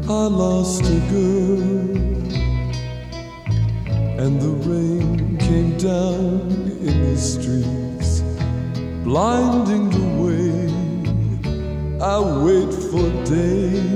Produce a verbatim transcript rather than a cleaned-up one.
I lost a girl, and the rain came down in the streets, blinding the way. I wait for day